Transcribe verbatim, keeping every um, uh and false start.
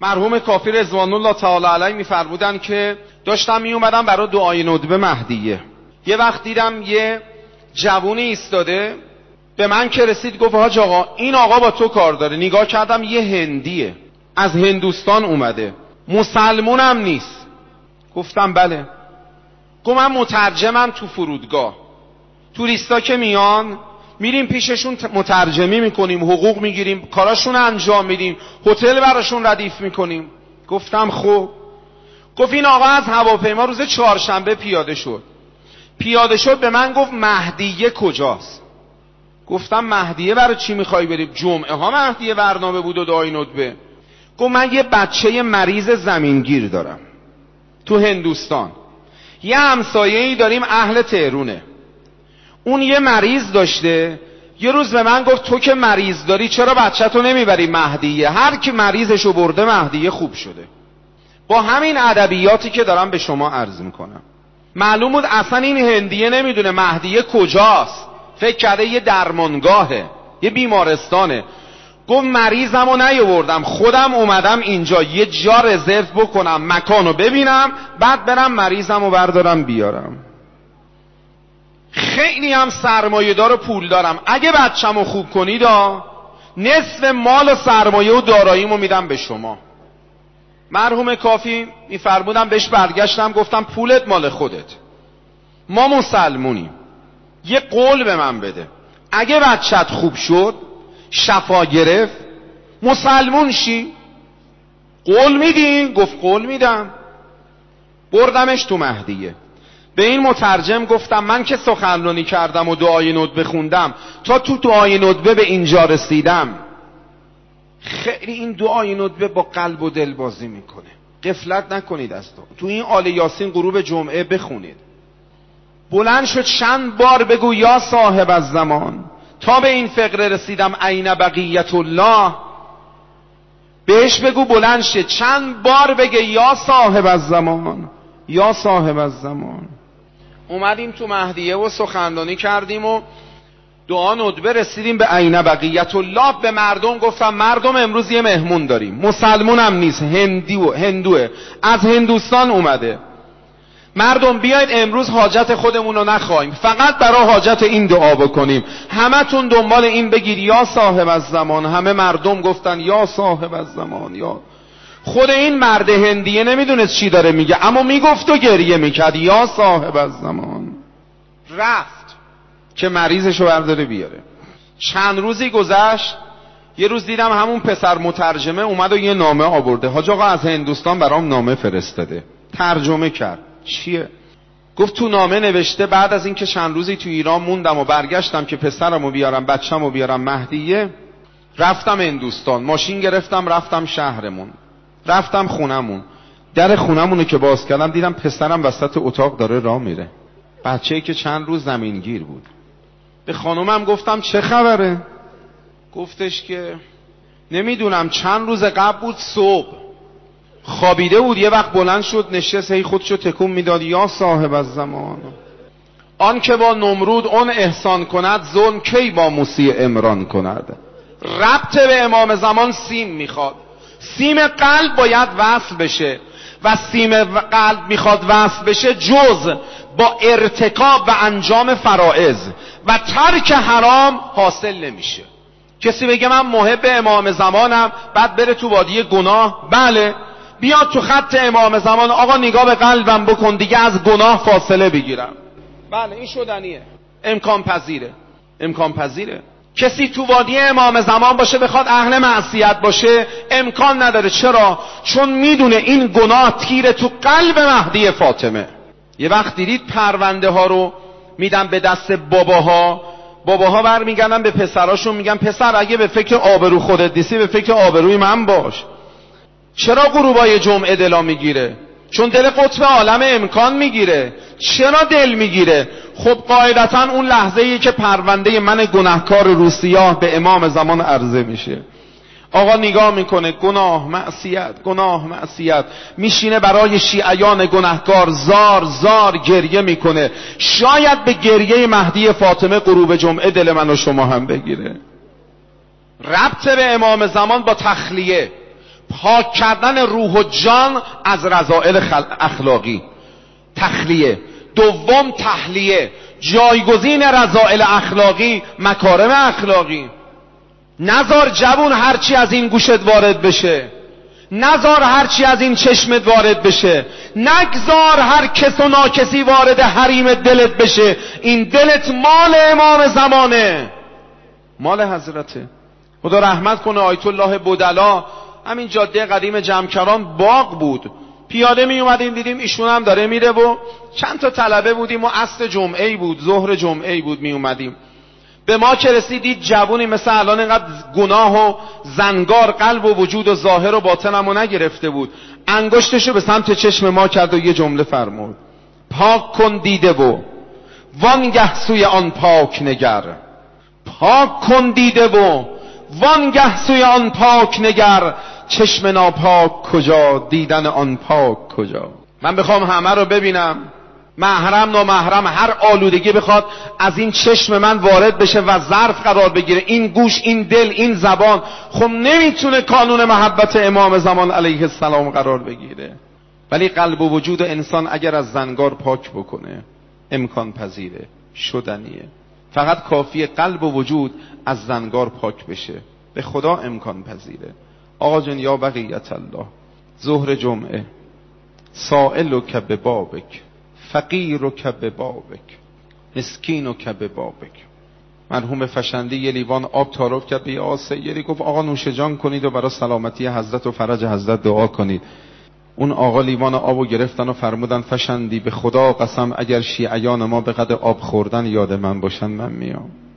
مرحوم کافی رضوان الله تعالی علیه میفرمودن که داشتم می اومدم برای دعای ندبه مهدیه، یه وقت دیدم یه جوونی ایستاده، به من که رسید گفت حاج آقا این آقا با تو کار داره. نگاه کردم یه هندیه، از هندوستان اومده، مسلمونم نیست. گفتم بله. گفت من مترجمم تو فرودگاه، توریستا که میان میریم پیششون مترجمی میکنیم، حقوق میگیریم، کاراشون انجام میدیم، هتل براشون ردیف میکنیم. گفتم خب. گفت این آقا از هواپیما روز چهارشنبه پیاده شد. پیاده شد به من گفت مهدیه کجاست؟ گفتم مهدیه برای چی میخوای بریم؟ جمعه ها مهدیه برنامه بود و دعای ندبه. گفت من یه بچه مریض زمینگیر دارم تو هندوستان، یه همسایه‌ای داریم اهل تهرونه، اون یه مریض داشته، یه روز به من گفت تو که مریض داری چرا بچه تو نمیبری مهدیه؟ هر کی مریضشو برده مهدیه خوب شده. با همین ادبیاتی که دارم به شما عرض میکنم، معلوم بود اصلا این هندیه نمیدونه مهدیه کجاست، فکر کرده یه درمانگاهه، یه بیمارستانه. گفت مریضمو نیاوردم، خودم اومدم اینجا یه جا رزرو بکنم، مکانو ببینم، بعد برم مریضمو بردارم بیارم. خیلی هم سرمایه دار و پول دارم، اگه بچه‌مو خوب کنید نصف مال و سرمایه و داراییمو میدم به شما. مرحوم کافی میفرمودم بهش برگشتم گفتم پولت مال خودت، ما مسلمونیم، یه قول به من بده اگه بچت خوب شد شفا گرفت مسلمون شی، قول میدی؟ گفت قول میدم. بردمش تو مهدیه. به این مترجم گفتم من که سخنرانی کردم و دعای ندبه خوندم، تا تو دعای ندبه به اینجا رسیدم، خیلی این دعای ندبه با قلب و دل بازی میکنه، غفلت نکنید از تو. تو این آل یاسین غروب جمعه بخونید. بلند شد چند بار بگو یا صاحب الزمان، تا به این فقره رسیدم عین بقیت الله. بهش بگو بلند شد چند بار بگه یا صاحب الزمان، یا صاحب الزمان. اومدیم تو مهدیه و سخنرانی کردیم و دعا ندبه رسیدیم به عین بقیت الله. به مردم گفتم مردم امروز یه مهمون داریم، مسلمونم نیست، هندی و هندوه، از هندوستان اومده. مردم بیاید امروز حاجت خودمون رو نخواهیم، فقط برای حاجت این دعا بکنیم. همه تون دنبال این بگیر یا صاحب الزمان. همه مردم گفتن یا صاحب الزمان. یا خود این مرد هندیه نمیدونست چی داره میگه، اما میگفت و گریه میکرد یا صاحب الزمان. رفت که مریضشو برداره بیاره. چند روزی گذشت، یه روز دیدم همون پسر مترجمه اومد و یه نامه آورده، حاج آقا از هندوستان برام نامه فرستاده. ترجمه کرد. چیه؟ گفت تو نامه نوشته بعد از اینکه چند روزی تو ایران موندم و برگشتم که پسرمو بیارم بچه‌مو بیارم مهدیه، رفتم هندوستان، ماشین گرفتم رفتم شهرمون، رفتم خونمون. در خونمونو که باز کردم دیدم پسرم وسط اتاق داره راه میره، بچه‌ای که چند روز زمینگیر بود. به خانومم گفتم چه خبره؟ گفتش که نمیدونم، چند روز قبل بود صبح خوابیده بود، یه وقت بلند شد نشست، هی خودشو تکون میداد یا صاحب الزمان. آن که با نمرود اون احسان کند، ظلم کی با موسی عمران کند. ربط به امام زمان سیم میخواد، سیم قلب باید وصل بشه و سیم قلب میخواد وصل بشه جز با ارتکاب و انجام فرائض و ترک حرام حاصل نمیشه. کسی بگه من محب امام زمانم بعد بره تو وادی گناه، بله بیاد تو خط امام زمان، آقا نگاه به قلبم بکن دیگه از گناه فاصله بگیرم، بله این شدنیه، امکان پذیره، امکان پذیره. کسی تو وادی امام زمان باشه بخواد اهل معصیت باشه امکان نداره. چرا؟ چون میدونه این گناه تیره تو قلب مهدی فاطمه. یه وقت دیدید پرونده ها رو میدن به دست باباها، باباها برمیگردن به پسراشون میگن پسر اگه به فکر آبرو خودت نیستی به فکر آبروی من باش. چرا غروبای جمعه دلا میگیره؟ چون دل قطب عالم امکان میگیره. چرا دل میگیره؟ خب قاعدتا اون لحظه ای که پرونده من گناهکار روسیاه به امام زمان عرضه میشه، آقا نگاه میکنه گناه معصیت گناه معصیت، میشینه برای شیعیان گناهکار زار زار گریه میکنه. شاید به گریه مهدی فاطمه غروب جمعه دل من و شما هم بگیره. ربط به امام زمان با تخلیه، پاک کردن روح و جان از رذائل اخلاقی، تخلیه. دوم تحلیه، جایگزین رذائل اخلاقی مکارم اخلاقی. نزار جوون هرچی از این گوشت وارد بشه، نزار هرچی از این چشمت وارد بشه، نگذار هر کس و ناکسی وارد حریم دلت بشه. این دلت مال امام زمانه، مال حضرته. خدا رحمت کنه آیت الله بدلا، همین جاده قدیم جمکران باغ بود، پیاده می اومدیم دیدیم ایشون هم داره میره و چند تا طلبه بودیم و عصر جمعه بود، ظهر جمعه بود، می اومدیم. به ما که رسیدید جوونی مثل الان اینقدر گناه و زنگار قلب و وجود و ظاهر و باطنمو نگرفته بود، انگشتشو به سمت چشم ما کرد و یه جمله فرمود: پاک کن دیده و وانگه سوی آن پاک نگر. پاک کن دیده و وانگه سوی آن پاک نگر، چشم ناپاک کجا، دیدن آن پاک کجا. من بخوام همه رو ببینم، محرم نامحرم هر آلودگی بخواد از این چشم من وارد بشه و ظرف قرار بگیره، این گوش، این دل، این زبان، خب نمیتونه کانون محبت امام زمان علیه السلام قرار بگیره. ولی قلب و وجود انسان اگر از زنگار پاک بکنه امکان پذیره، شدنیه. فقط کافیه قلب و وجود از زنگار پاک بشه، به خدا امکان پذیره. آقا جان یا بقیت الله، ظهر جمعه، سائلک ببابک، فقیرک ببابک، مسکینک ببابک. مرحوم فشندی یه لیوان آب تعارف کرد به آقا سیری، گفت آقا نوش جان کنید و برای سلامتی حضرت و فرج حضرت دعا کنید. اون آقا لیوان آبو گرفتن و فرمودن فشندی به خدا قسم اگر شیعیان ما به قدر آب خوردن یاد من باشن من میام.